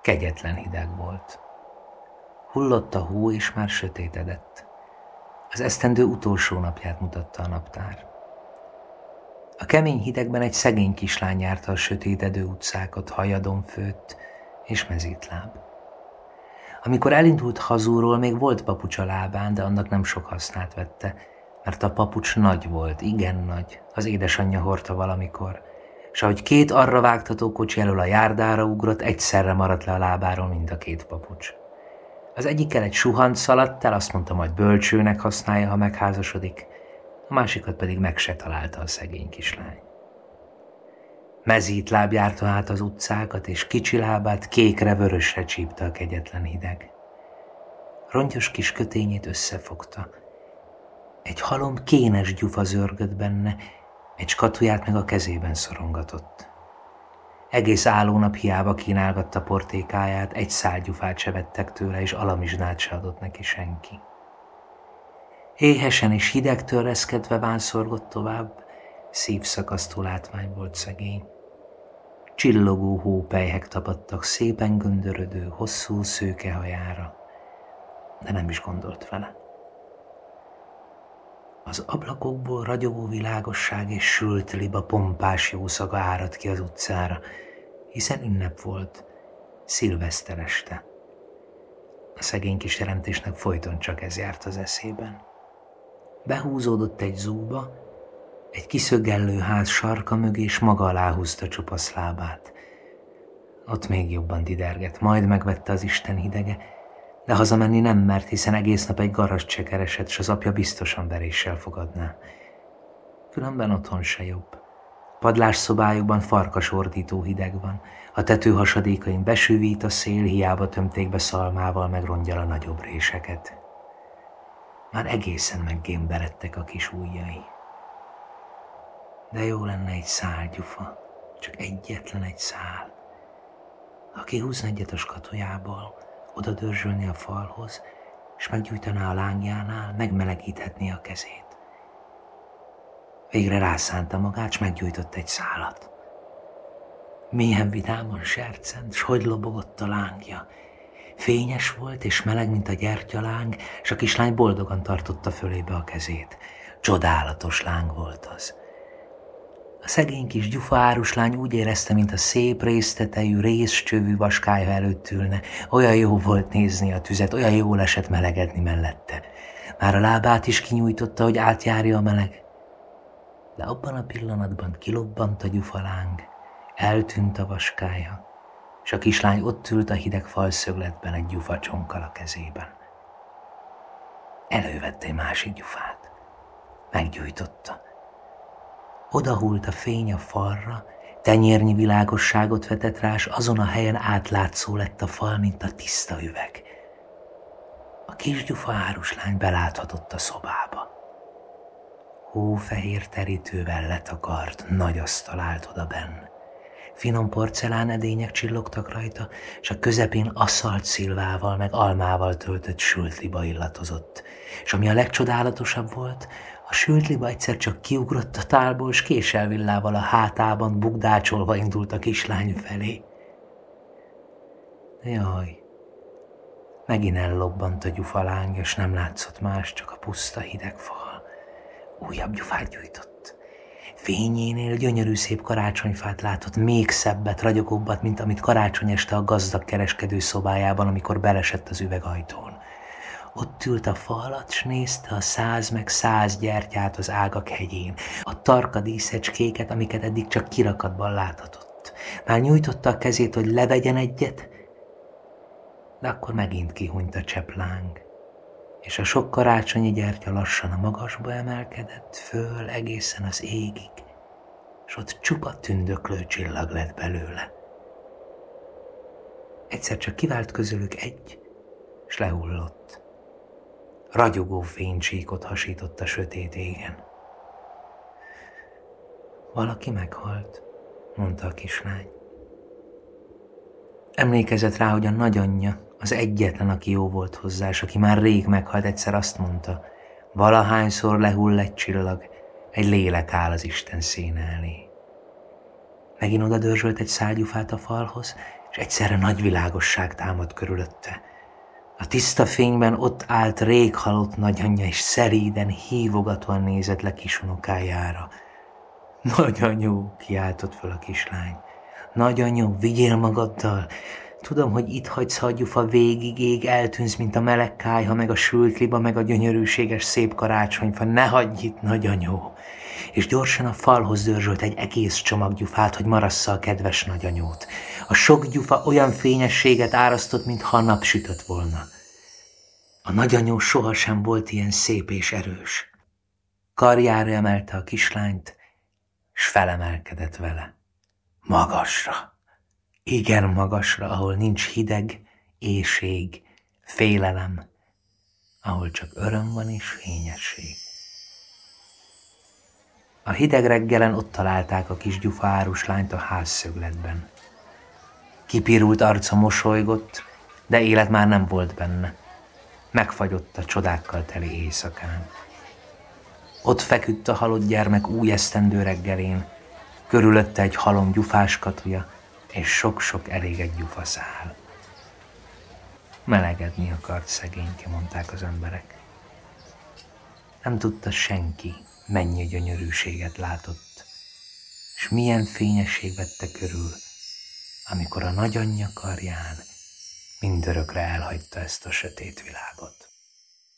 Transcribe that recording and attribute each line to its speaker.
Speaker 1: Kegyetlen hideg volt. Hullott a hó, és már sötétedett. Az esztendő utolsó napját mutatta a naptár. A kemény hidegben egy szegény kislány járta a sötétedő utcákat, hajadon főtt és mezítláb. Amikor elindult hazúról, még volt papucs a lábán, de annak nem sok hasznát vette, mert a papucs nagy volt, igen nagy, az édesanyja hordta valamikor, s ahogy két arra vágtató kocsi elől a járdára ugrott, egyszerre maradt le a lábáról mind a két papucs. Az egyikkel egy suhant szaladt el, azt mondta, majd bölcsőnek használja, ha megházasodik, a másikat pedig meg se találta a szegény kislány. Mezítláb járta át az utcákat, és kicsi lábát kékre-vörösre csípte a kegyetlen hideg. Rongyos kis kötényét összefogta. Egy halom kénes gyufa zörgött benne, egy skatuját meg a kezében szorongatott. Egész állónap hiába kínálgatta portékáját, egy szál gyufát se vettek tőle, és alamizsnát se adott neki senki. Éhesen és hidegtől reszkedve vánszorgott tovább, szívszakasztó látvány volt szegény. Csillogó hópelyhek tapadtak szépen göndörödő, hosszú szőke hajára, de nem is gondolt vele. Az ablakokból ragyogó világosság és sült liba pompás jószaga áradt ki az utcára, hiszen ünnep volt, szilveszter este. A szegény kis teremtésnek folyton csak ez járt az eszében. Behúzódott egy zúba, egy kiszögellő ház sarka mögé, és maga alá húzta csupasz lábát. Ott még jobban didergett, majd megvette az Isten hidege, de hazamenni nem mert, hiszen egész nap egy garast se keresett, s az apja biztosan veréssel fogadná. Különben otthon se jobb. Padlásszobájukban farkas ordító hideg van, a tető hasadékain besűvít a szél, hiába tömték be szalmával, meg rongyal a nagyobb réseket. Már egészen meggémberedtek a kis ujjai. De jó lenne egy szál gyufa, csak egyetlen egy szál. Ha kihúzna egyet a skatujából, oda dörzsölni a falhoz, és meggyújtaná a lángjánál, megmelegíthetné a kezét. Végre rászánta magát, s meggyújtott egy szálat. Milyen vidáman sercent, s hogy lobogott a lángja. Fényes volt és meleg, mint a gyertyaláng, s a kislány boldogan tartotta fölébe a kezét. Csodálatos láng volt az. A szegény kis gyufa áruslány úgy érezte, mint a szép résztetejű, részcsövű vaskályha előtt ülne. Olyan jó volt nézni a tüzet, olyan jól esett melegedni mellette. Már a lábát is kinyújtotta, hogy átjárja a meleg. De abban a pillanatban kilobbant a gyufaláng, eltűnt a vaskályha, és a kislány ott ült a hideg falszögletben egy gyufacsonkkal a kezében. Elővette egy másik gyufát, meggyújtotta. Odahult a fény a falra, tenyérnyi világosságot vetett rá, s azon a helyen átlátszó lett a fal, mint a tiszta üveg. A kis gyufa áruslány beláthatott a szobába. Hófehér terítővel letakart, nagy asztal állt oda benn. Finom porcelán edények csillogtak rajta, s a közepén aszalt szilvával meg almával töltött sült liba illatozott. És ami a legcsodálatosabb volt, a sült liba egyszer csak kiugrott a tálból, s késelvillával a hátában bugdácsolva indult a kislány felé. Jaj, megint ellobbant a gyufalángja, és nem látszott más, csak a puszta hideg fal. Újabb gyufát gyújtott. Fényénél gyönyörű szép karácsonyfát látott, még szebbet, ragyogóbbat, mint amit karácsony este a gazdag kereskedő szobájában, amikor belesett az üvegajtón. Ott ült a fa alatt, s nézte a 100 meg 100 gyertyát az ágak hegyén, a tarka díszecskéket, amiket eddig csak kirakatban láthatott. Már nyújtotta a kezét, hogy levegyen egyet, de akkor megint kihunyt a csepláng, és a sok karácsonyi gyertya lassan a magasba emelkedett, föl egészen az égig, és ott csupa tündöklő csillag lett belőle. Egyszer csak kivált közülük egy, s lehullott. Ragyogó fénycsíkot hasított a sötét égen. Valaki meghalt, mondta a kislány. Emlékezett rá, hogy a nagyanyja, az egyetlen, aki jó volt hozzá, és aki már rég meghalt, egyszer azt mondta, valahányszor lehull egy csillag, egy lélek áll az Isten színe elé. Megint oda dörzsölt egy szál gyufát a falhoz, és egyszerre nagy világosság támad körülötte. A tiszta fényben ott állt rég halott nagyanyja, és szeríden, hívogatóan nézett le kisunokájára. Nagyanyó, kiáltott föl a kislány. Nagyanyó, vigyél magaddal! Tudom, hogy itt hagysz, ha a gyufa végig ég, eltűnsz, mint a meleg kályha, meg a sült liba, meg a gyönyörűséges szép karácsonyfa. Ne hagyj itt, nagyanyó! És gyorsan a falhoz dörzsölt egy egész csomag gyufát, hogy marassza a kedves nagyanyót. A sok gyufa olyan fényességet árasztott, mintha a nap sütött volna. A nagyanyó sohasem volt ilyen szép és erős. Karjára emelte a kislányt, s felemelkedett vele. Magasra, igen magasra, ahol nincs hideg, éhség, félelem, ahol csak öröm van és fényesség. A hideg reggelen ott találták a kis gyufa áruslányt a házszögletben. Kipirult arca mosolygott, de élet már nem volt benne. Megfagyott a csodákkal teli éjszakán. Ott feküdt a halott gyermek új esztendő reggelén, körülötte egy halom gyufás katuja, és sok-sok elégett gyufaszál. Melegedni akart szegényke, mondták az emberek. Nem tudta senki, mennyi gyönyörűséget látott, és milyen fényesség vette körül, amikor a nagyanyja karján mindörökre elhagyta ezt a sötét világot.